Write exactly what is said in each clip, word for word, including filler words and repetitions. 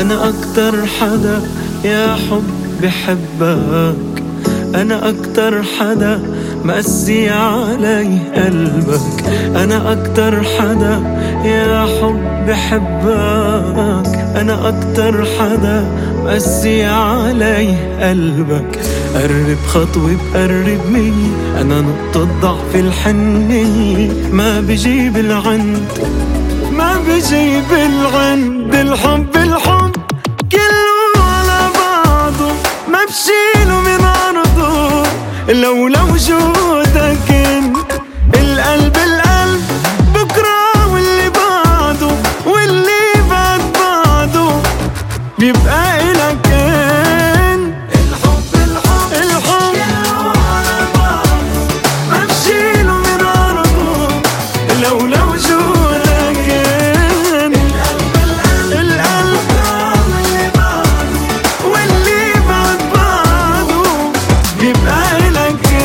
أنا أكتر حدا يا حب بحبك، أنا أكتر حدا مقسي علي قلبك، أنا أكتر حدا يا حب بحبك، أنا أكتر حدا مقسي علي قلبك. قرب خطوة بقرب مني، أنا نقطة ضعف الحنية، ما بجيب العند ما بجيب العند. الحب الحب كله على بعضه، ما بشيله من عرضه لولا وجودك انت. القلب القلب بكره واللي بعده، واللي بعد بعده بيبقى إلك انت. الحب الحب الحب كله على بعضه، ما بشيله من عرضه لولا وجودك انت. القلب القلب واللي بعده، واللي بعد بعده بيبقى إلك انت.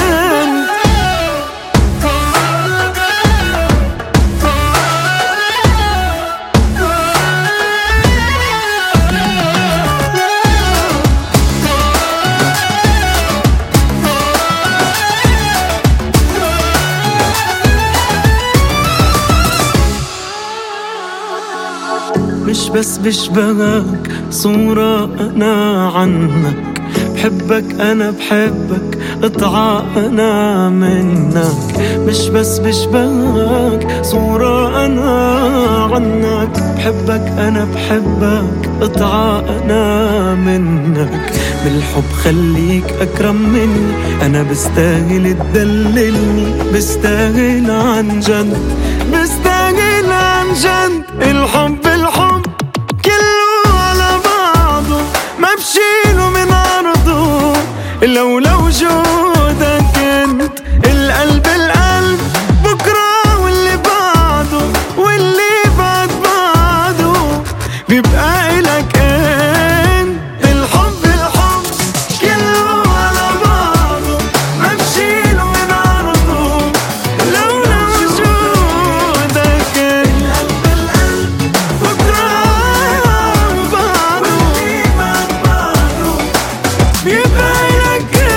مش بس بشبهك صورة أنا عنك، بحبك أنا بحبك قطعة أنا منك. مش بس بشبهك صورة أنا عنك، بحبك أنا بحبك قطعة أنا منك. بالحب خليك أكرم مني، أنا بستاهل تدللني، بستاهل عن جد، بستاهل عن جد. الحب الحب كله على بعضه، ما بشيله من عرضه لولا وجودك انت. القلب القلب بكره واللي بعده، واللي بعد بعده بيبقى إلك انت. الحب الحب كله على بعضه، ما بشيله من عرضه لولا وجودك انت. القلب القلب بكره وبعده، واللي بعد بعده بيبقى إلك انت.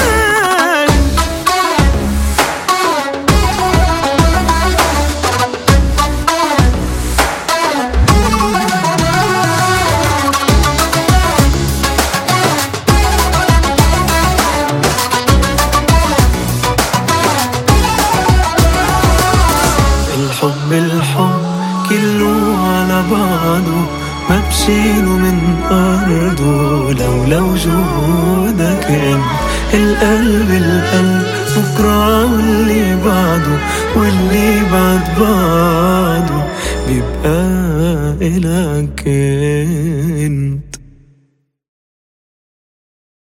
الحب الحب كله على بعضه، ما بشيله من أرضه لولا وجودك انت. القلب القلب بكرة واللي بعده، واللي بعد بعده بيبقى إلك انت.